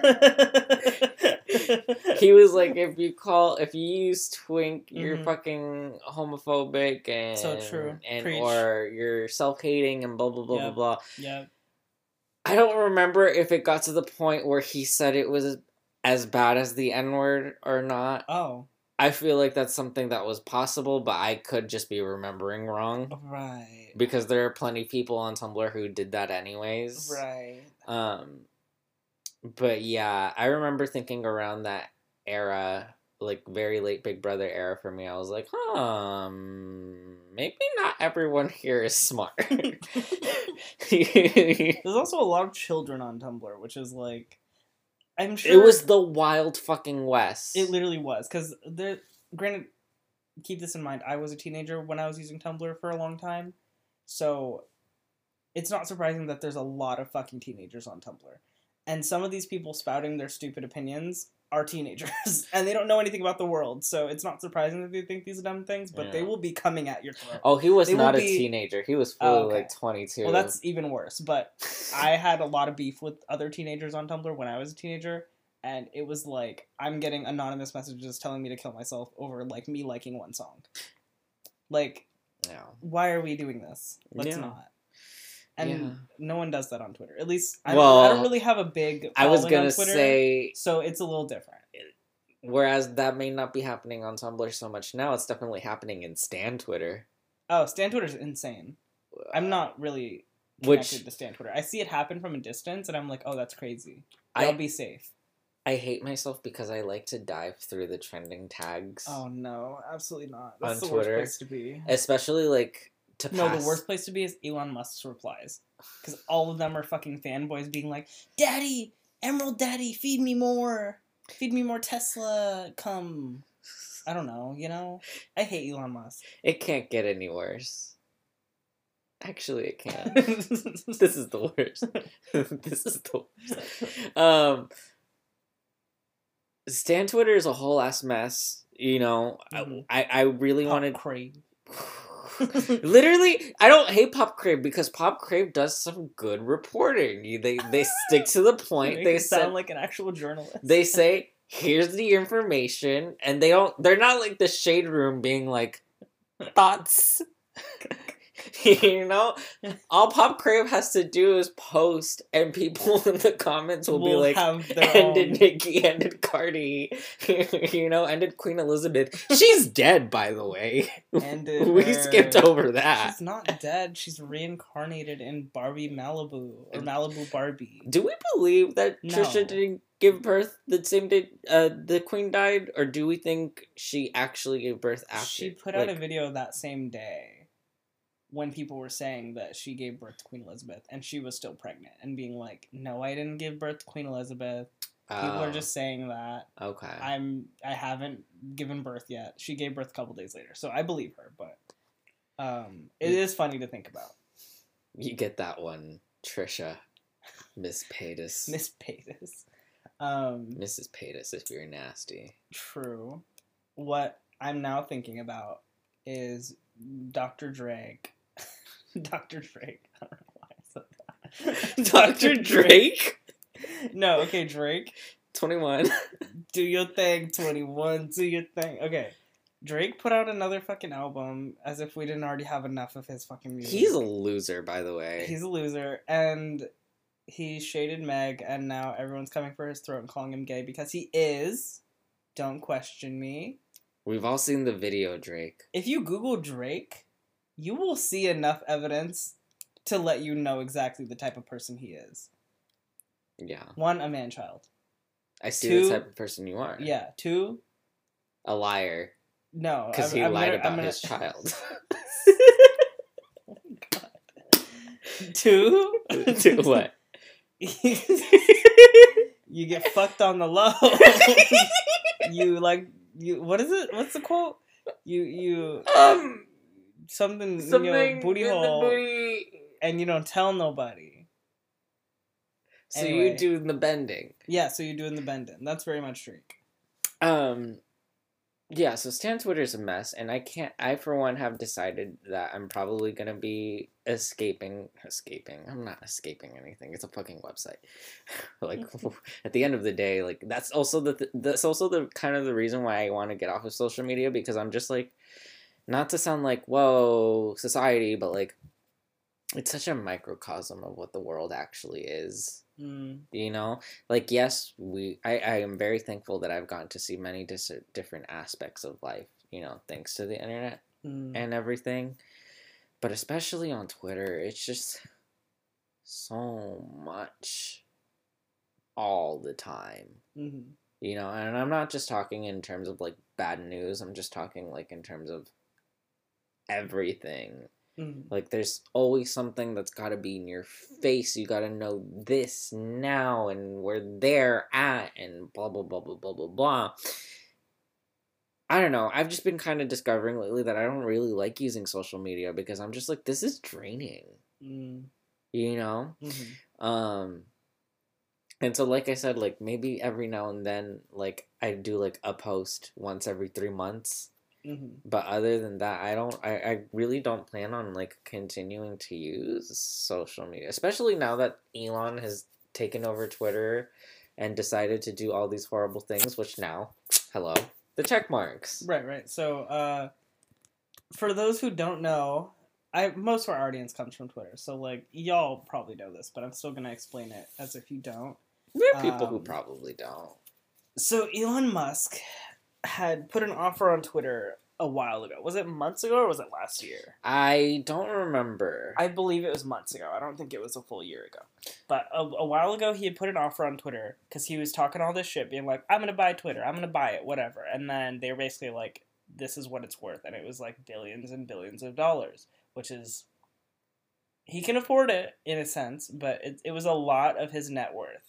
He was like, if you call if you use twink, you're mm-hmm. fucking homophobic and so true, and Preach. Or you're self hating and blah blah blah yep. blah blah. Yeah. I don't remember if it got to the point where he said it was as bad as the N-word or not. Oh. I feel like that's something that was possible, but I could just be remembering wrong. Right. Because there are plenty of people on Tumblr who did that anyways. Right. Um, but yeah, I remember thinking around that era, like very late Big Brother era for me, I was like, um, maybe not everyone here is smart. There's also a lot of children on Tumblr, which is like, I'm sure it was the wild fucking West. It literally was, because there. Granted, keep this in mind. I was a teenager when I was using Tumblr for a long time, so it's not surprising that there's a lot of fucking teenagers on Tumblr, and some of these people spouting their stupid opinions are teenagers and they don't know anything about the world, so it's not surprising that they think these dumb things, but yeah. they will be coming at your throat. Oh, he was they not a be... teenager. He was fully oh, okay. like twenty-two. Well, that's even worse, but I had a lot of beef with other teenagers on Tumblr when I was a teenager, and it was like, I'm getting anonymous messages telling me to kill myself over, like, me liking one song. Like, yeah. why are we doing this? Let's yeah. not. And yeah. no one does that on Twitter. At least I, well, don't, I don't really have a big following I was gonna on Twitter, say, so it's a little different. Whereas that may not be happening on Tumblr so much now, it's definitely happening in Stan Twitter. Oh, Stan Twitter's insane. I'm not really connected Which, to Stan Twitter. I see it happen from a distance, and I'm like, oh, that's crazy. I'll I, be safe. I hate myself because I like to dive through the trending tags. Oh, no. Absolutely not. That's the Twitter, worst place to be. Especially, like, to No, pass... the worst place to be is Elon Musk's replies. Because all of them are fucking fanboys being like, Daddy! Emerald Daddy! Feed me more! Feed me more Tesla! Come! I don't know, you know? I hate Elon Musk. It can't get any worse. Actually, it can. This is the worst. This is the worst. Um... Stan Twitter is a whole ass mess, you know. Mm-hmm. I, I really Pop wanted. Crave. Literally, I don't hate Pop Crave because Pop Crave does some good reporting. They they stick to the point. They, they sound say, like an actual journalist. They say, "Here's the information," and they don't. They're not like the shade room being like thoughts. You know, all Pop Crave has to do is post, and people in the comments will we'll be like, "Ended own. Nikki, ended Cardi," you know, ended Queen Elizabeth. She's dead, by the way. Ended we her. skipped over that. She's not dead. She's reincarnated in Barbie Malibu or Malibu Barbie. Do we believe that no. Trisha didn't give birth the same day uh, the Queen died, or do we think she actually gave birth after? She put out like, a video that same day. When people were saying that she gave birth to Queen Elizabeth, and she was still pregnant, and being like, no, I didn't give birth to Queen Elizabeth. Oh. People are just saying that. Okay. I'm, I haven't given birth yet. She gave birth a couple days later, so I believe her, but um, it is funny to think about. You get that one, Trisha. Miss Paytas. Miss Paytas. Um, Missus Paytas, if you're nasty. True. What I'm now thinking about is Doctor Drake. Doctor Drake. I don't know why I said that. Doctor Drake? No, okay, Drake. twenty-one. Do your thing, twenty-one. Do your thing. Okay. Drake put out another fucking album as if we didn't already have enough of his fucking music. He's a loser, by the way. He's a loser. And he shaded Meg, and now everyone's coming for his throat and calling him gay because he is. Don't question me. We've all seen the video, Drake. If you Google Drake, you will see enough evidence to let you know exactly the type of person he is. Yeah. One, a man-child. I see Two, the type of person you are. Yeah. Two, a liar. No. Because he I'm lied gonna, about gonna... his child. Oh my god. Two? Two what? You get fucked on the low. You, like... You what is it? What's the quote? You you um something, something in your booty in hole, the booty. And you don't tell nobody. So anyway, you do the bending. Yeah, so you're doing the bending. That's very much Drake. Um, yeah. So Stan Twitter's a mess, and I can't. I for one have decided that I'm probably gonna be escaping. Escaping. I'm not escaping anything. It's a fucking website. Like at the end of the day, like that's also the th- that's also the kind of the reason why I want to get off of social media, because I'm just like, not to sound like whoa society, but like it's such a microcosm of what the world actually is. Mm. You know, like yes, we. I, I am very thankful that I've gotten to see many dis- different aspects of life. You know, thanks to the internet mm. and everything. But especially on Twitter, it's just so much all the time. Mm-hmm. You know, and I'm not just talking in terms of like bad news. I'm just talking like in terms of everything. Mm-hmm. Like there's always something that's got to be in your face. You got to know this now and where they're at and blah, blah, blah, blah, blah, blah, blah. I don't know. I've just been kind of discovering lately that I don't really like using social media because I'm just like, this is draining. Mm. You know? Mm-hmm. Um, And so, like I said, like, maybe every now and then, like, I do, like, a post once every three months. Mm-hmm. But other than that, I don't, I, I really don't plan on, like, continuing to use social media. Especially now that Elon has taken over Twitter and decided to do all these horrible things, which now, hello, the check marks. Right, right. So, uh, for those who don't know, I most of our audience comes from Twitter. So, like, y'all probably know this, but I'm still going to explain it as if you don't. There are people Um, who probably don't. So Elon Musk had put an offer on Twitter a while ago. Was it months ago or was it last year? I don't remember. I believe it was months ago. I don't think it was a full year ago. But a, a while ago, he had put an offer on Twitter because he was talking all this shit, being like, I'm going to buy Twitter. I'm going to buy it, whatever. And then they were basically like, this is what it's worth. And it was like billions and billions of dollars, which is... He can afford it, in a sense, but it, it was a lot of his net worth.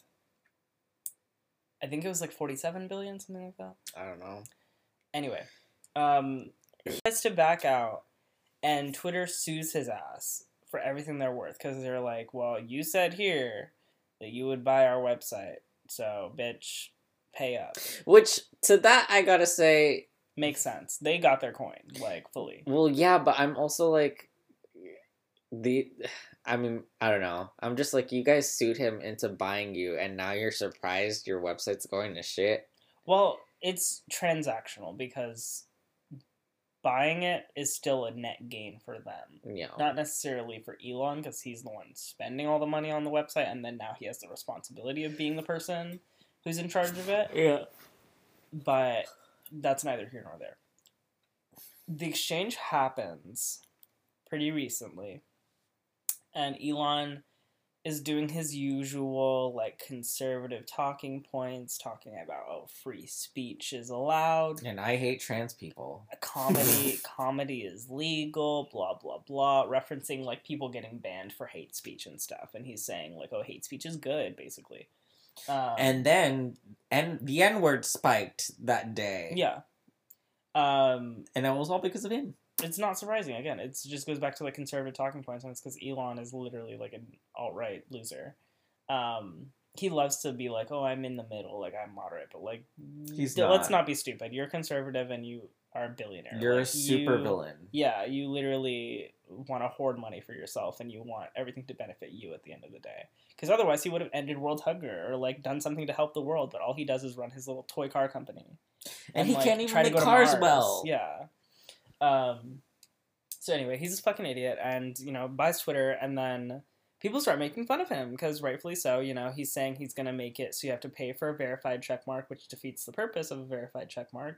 I think it was like forty-seven billion, something like that. I don't know. Anyway, um, he has to back out, and Twitter sues his ass for everything they're worth, because they're like, well, you said here that you would buy our website, so, bitch, pay up. Which, to that, I gotta say... Makes sense. They got their coin, like, fully. Well, yeah, but I'm also, like... the... I mean, I don't know. I'm just like, you guys sued him into buying you, and now you're surprised your website's going to shit? Well, it's transactional, because buying it is still a net gain for them. Yeah. Not necessarily for Elon, because he's the one spending all the money on the website, and then now he has the responsibility of being the person who's in charge of it. Yeah. But that's neither here nor there. The exchange happens pretty recently, and Elon is doing his usual, like, conservative talking points, talking about, oh, free speech is allowed. And I hate trans people. Comedy, comedy is legal, blah, blah, blah, referencing, like, people getting banned for hate speech and stuff. And he's saying, like, oh, hate speech is good, basically. Um, and then, and the N-word spiked that day. Yeah. Um, and that was all because of him. It's not surprising. Again, it just goes back to, like, conservative talking points, and it's because Elon is literally, like, an alt-right loser. Um, he loves to be like, oh, I'm in the middle, like, I'm moderate, but, like, He's d- not. let's not be stupid. You're conservative and you are a billionaire. You're like, a super you, villain. Yeah, you literally want to hoard money for yourself, and you want everything to benefit you at the end of the day. Because otherwise he would have ended world hunger, or, like, done something to help the world, but all he does is run his little toy car company. And, and he like, can't even try make to go cars to Mars. well. Yeah. Um... So anyway, he's a fucking idiot, and, you know, buys Twitter, and then people start making fun of him, because rightfully so, you know, he's saying he's going to make it so you have to pay for a verified checkmark, which defeats the purpose of a verified checkmark.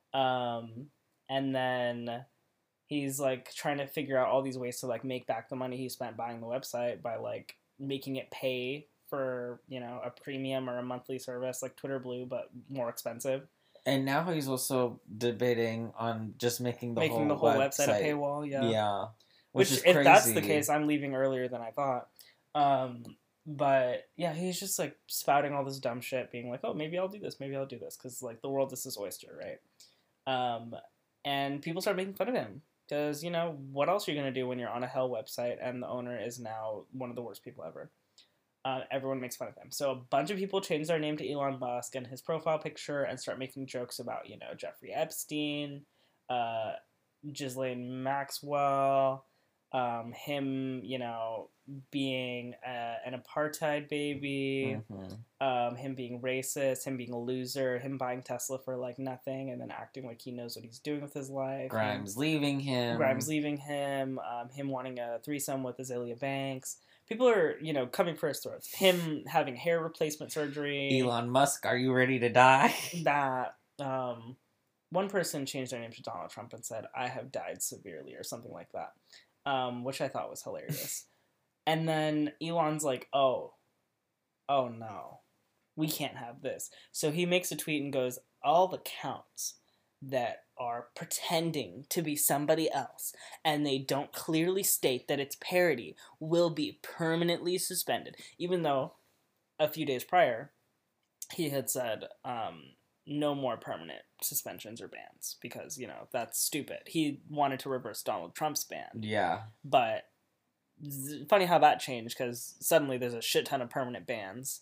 Um, and then he's, like, trying to figure out all these ways to, like, make back the money he spent buying the website by, like, making it pay for, you know, a premium or a monthly service, like Twitter Blue, but more expensive. And now he's also debating on just making the making whole the whole website, website a paywall. Yeah, yeah. Which, which, is if crazy. that's the case, I'm leaving earlier than I thought. Um, but yeah, he's just like spouting all this dumb shit, being like, "Oh, maybe I'll do this, maybe I'll do this," because like the world is his oyster, right? Um, and people start making fun of him because, you know, what else are you gonna do when you're on a hell website and the owner is now one of the worst people ever? Uh, everyone makes fun of him. So a bunch of people change their name to Elon Musk and his profile picture and start making jokes about, you know, Jeffrey Epstein, uh, Ghislaine Maxwell, um, him, you know, being uh, an apartheid baby, mm-hmm. um, him being racist, him being a loser, him buying Tesla for, like, nothing and then acting like he knows what he's doing with his life. Grimes him, leaving him. Grimes leaving him, um, him wanting a threesome with Azealia Banks. People are, you know, coming for his throats. Him having hair replacement surgery. Elon Musk, are you ready to die? That, um, one person changed their name to Donald Trump and said, I have died severely, or something like that, um, which I thought was hilarious. And then Elon's like, oh, oh no, we can't have this. So he makes a tweet and goes, all the accounts that are pretending to be somebody else and they don't clearly state that it's parody will be permanently suspended, even though a few days prior he had said um, no more permanent suspensions or bans because, you know, that's stupid. He wanted to reverse Donald Trump's ban. Yeah. But funny how that changed, because suddenly there's a shit ton of permanent bans.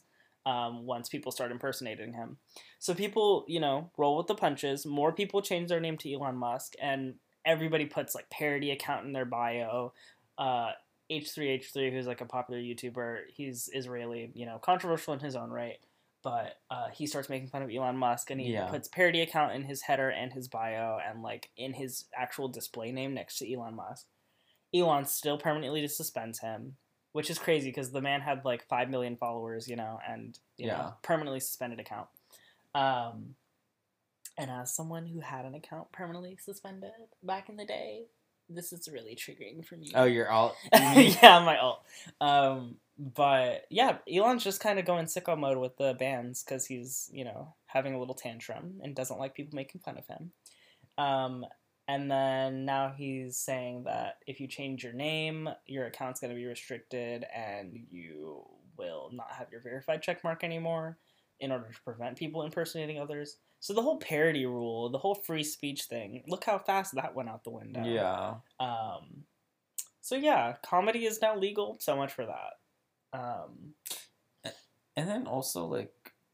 um, once people start impersonating him. So people, you know, roll with the punches. More people change their name to Elon Musk, and everybody puts like parody account in their bio. Uh, H three H three, who's like a popular YouTuber, he's Israeli, you know, controversial in his own right. But uh, he starts making fun of Elon Musk, and he Yeah. puts parody account in his header and his bio, and like in his actual display name next to Elon Musk. Elon still permanently suspends him, which is crazy because the man had like five million followers, you know, and you Yeah. know, permanently suspended account. Um, and as someone who had an account permanently suspended back in the day, this is really triggering for me. Oh, you're alt? Yeah, my alt. Um, but yeah, Elon's just kind of going sicko mode with the bans because he's, you know, having a little tantrum and doesn't like people making fun of him. Um, and then now he's saying that if you change your name, your account's going to be restricted and you will not have your verified checkmark anymore in order to prevent people impersonating others. So the whole parody rule, the whole free speech thing, look how fast that went out the window. Yeah. Um, so yeah, comedy is now legal. So much for that. Um, and then also, like,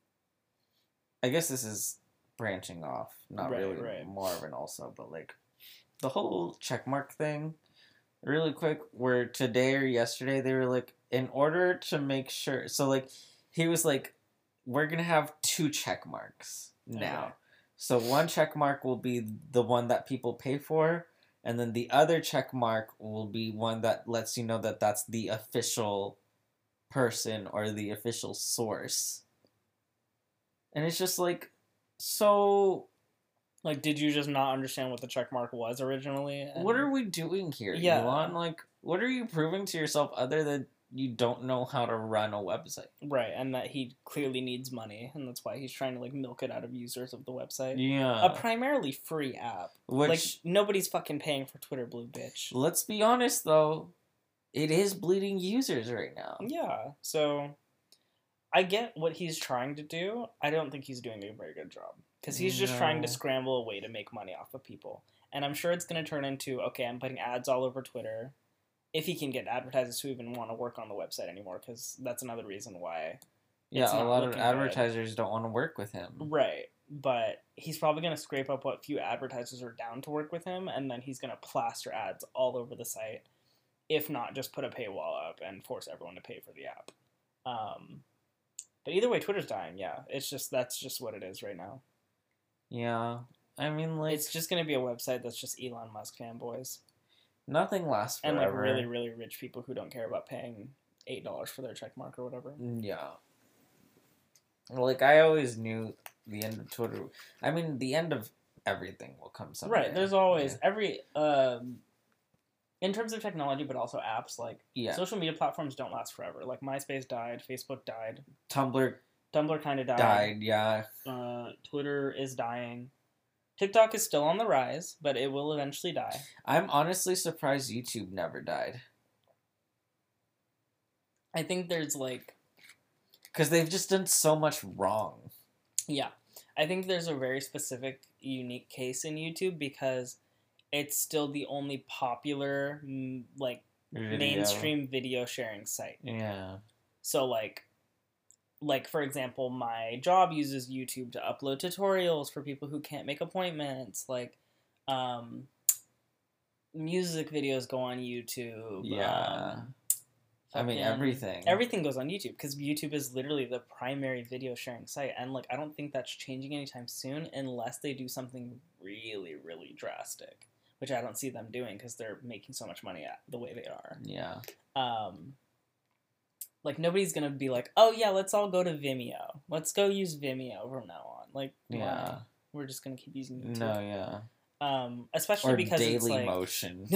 I guess this is branching off. Not right, really right. more of an also, but like, the whole checkmark thing, really quick, where today or yesterday they were like, in order to make sure, so like, he was like, we're gonna have two check marks now. Okay. So one check mark will be the one that people pay for, and then the other check mark will be one that lets you know that that's the official person or the official source. And it's just like, so... Like, did you just not understand what the check mark was originally? And... What are we doing here, yeah. Elon? Like, what are you proving to yourself other than you don't know how to run a website? Right, and that he clearly needs money, and that's why he's trying to, like, milk it out of users of the website. Yeah. A primarily free app. Which... Like, nobody's fucking paying for Twitter Blue, bitch. Let's be honest, though. It is bleeding users right now. Yeah, so... I get what he's trying to do. I don't think he's doing a very good job. Because he's just no. trying to scramble a way to make money off of people. And I'm sure it's going to turn into, okay, I'm putting ads all over Twitter. If he can get advertisers who even want to work on the website anymore. Because that's another reason why. Yeah, a lot of advertisers good. don't want to work with him. Right. But he's probably going to scrape up what few advertisers are down to work with him. And then he's going to plaster ads all over the site. If not, just put a paywall up and force everyone to pay for the app. Um... But either way, Twitter's dying, yeah. It's just, that's just what it is right now. Yeah. I mean, like... It's just going to be a website that's just Elon Musk fanboys. Nothing lasts forever. And, like, really, really rich people who don't care about paying eight dollars for their checkmark or whatever. Yeah. Like, I always knew the end of Twitter... I mean, the end of everything will come someday. Right, there's always... Yeah. Every... Um, in terms of technology, but also apps, like, yeah. social media platforms don't last forever. Like, MySpace died, Facebook died. Tumblr... Tumblr kind of died. Died, yeah. Uh, Twitter is dying. TikTok is still on the rise, but it will eventually die. I'm honestly surprised YouTube never died. I think there's, like... Because they've just done so much wrong. Yeah. I think there's a very specific, unique case in YouTube because... It's still the only popular, like, video. mainstream video sharing site. Yeah. So, like, like, for example, my job uses YouTube to upload tutorials for people who can't make appointments. Like, um, music videos go on YouTube. Yeah. Um, I mean, everything. Everything goes on YouTube because YouTube is literally the primary video sharing site. And, like, I don't think that's changing anytime soon unless they do something really, really drastic. Which I don't see them doing because they're making so much money at the way they are. Yeah. Um, like, nobody's going to be like, oh, yeah, let's all go to Vimeo. Let's go use Vimeo from now on. Like, yeah. Why? We're just going to keep using YouTube. No, yeah. Um, especially or because Daily it's like... Motion.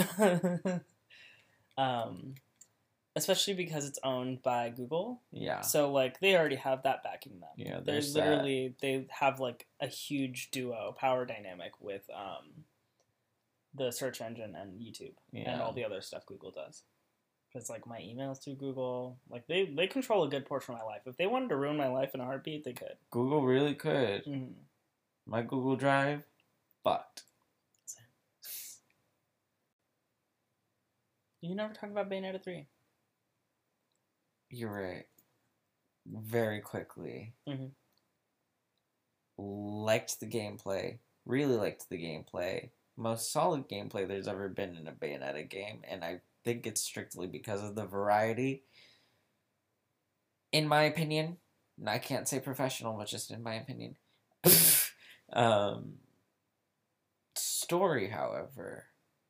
um, especially because it's owned by Google. Yeah. So, like, they already have that backing them. Yeah, They're literally... That. They have, like, a huge duo power dynamic with... um. the search engine and YouTube yeah. and all the other stuff Google does. Because, like, my emails through Google, like, they, they control a good portion of my life. If they wanted to ruin my life in a heartbeat, they could. Google really could. Mm-hmm. My Google Drive, fucked. You never talk about Bayonetta three. You're right. very quickly. Mhm. Liked the gameplay. Really liked the gameplay. Most solid gameplay there's ever been in a Bayonetta game, and I think it's strictly because of the variety. In my opinion, and I can't say professional, but just in my opinion. um, story, however,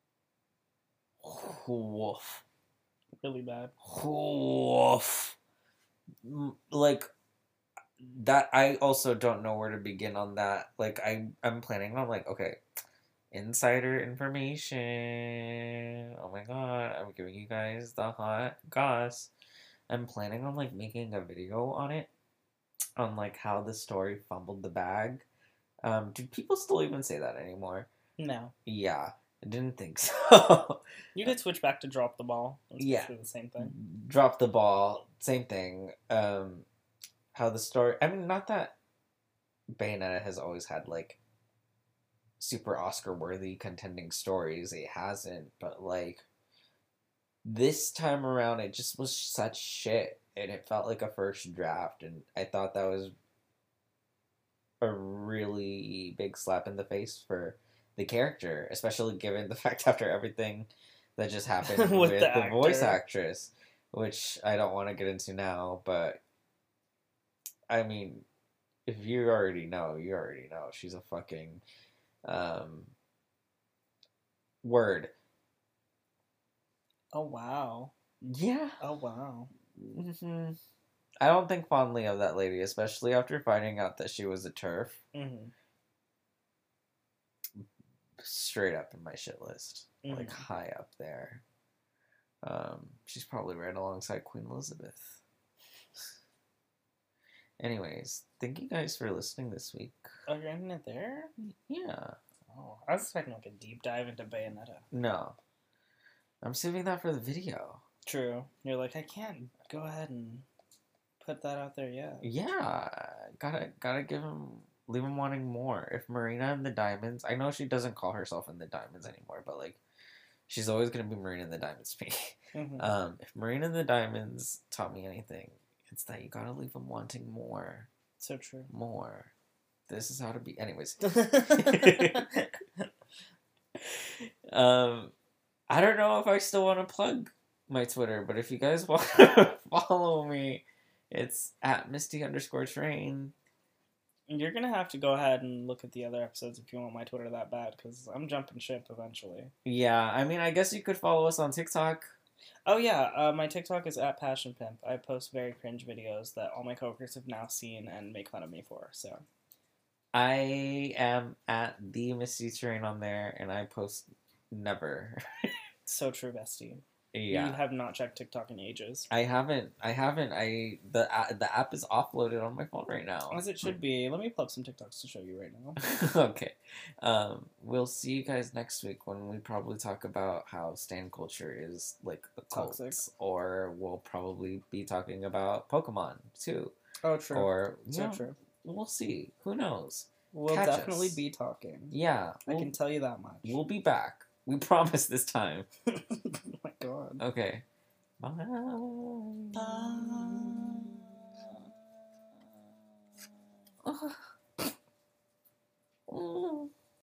woof. Really bad. Woof. M- Like, that, I also don't know where to begin on that. Like, I, I'm planning on, like, okay, insider information. Oh my god, I'm giving you guys the hot goss. I'm planning on, like, making a video on it, on, like, how the story fumbled the bag. Um, do people still even say that anymore? No. Yeah, I didn't think so. You could switch back to drop the ball. It's Yeah. basically the same thing. Drop the ball, same thing. Um, how the story, I mean, not that Bayonetta has always had, like, super Oscar-worthy contending stories. It hasn't, but, like, this time around, it just was such shit, and it felt like a first draft, and I thought that was a really big slap in the face for the character, especially given the fact after everything that just happened with, With the, the voice actor. actress, which I don't want to get into now, but I mean, if you already know, you already know. She's a fucking um, word. Oh wow. Yeah. Oh wow. hmm I don't think fondly of that lady, especially after finding out that she was a turf. Mm-hmm. Straight up in my shit list, Mhm. like high up there. Um, she's probably right alongside Queen Elizabeth. Anyways, thank you guys for listening this week. Oh, you're ending it there? Yeah. Oh, I was expecting like a deep dive into Bayonetta. No. I'm saving that for the video. True. You're like, I can't go ahead and put that out there yet. Yeah. Gotta gotta give him leave him wanting more. If Marina and the Diamonds, I know she doesn't call herself in the Diamonds anymore, but like she's always gonna be Marina and the Diamonds to me. Mm-hmm. Um, if Marina and the Diamonds taught me anything, it's that you gotta leave them wanting more. So true. More. This is how to be. Anyways. um, I don't know if I still want to plug my Twitter, but if you guys want to follow me, it's at Misty underscore train. You're gonna have to go ahead and look at the other episodes if you want my Twitter that bad, because I'm jumping ship eventually. Yeah, I mean, I guess you could follow us on TikTok. Oh yeah, uh, my TikTok is at Passion Pimp. I post very cringe videos that all my coworkers have now seen and make fun of me for. So I am at the Misty train on there, and I post never. so true, bestie. Yeah. You have not checked TikTok in ages. I haven't. I haven't. I the a- the app is offloaded on my phone right now. As it should be. Let me pull up some TikToks to show you right now. Okay. Um, we'll see you guys next week when we probably talk about how stan culture is like a cult, Toxic. or we'll probably be talking about Pokemon too. Oh, true. Or so yeah, true. We'll see. Who knows? We'll Catch definitely us. be talking. Yeah, I we'll, can tell you that much. we'll be back. We promise this time. Oh my god. Okay. Bye. Bye. Oh.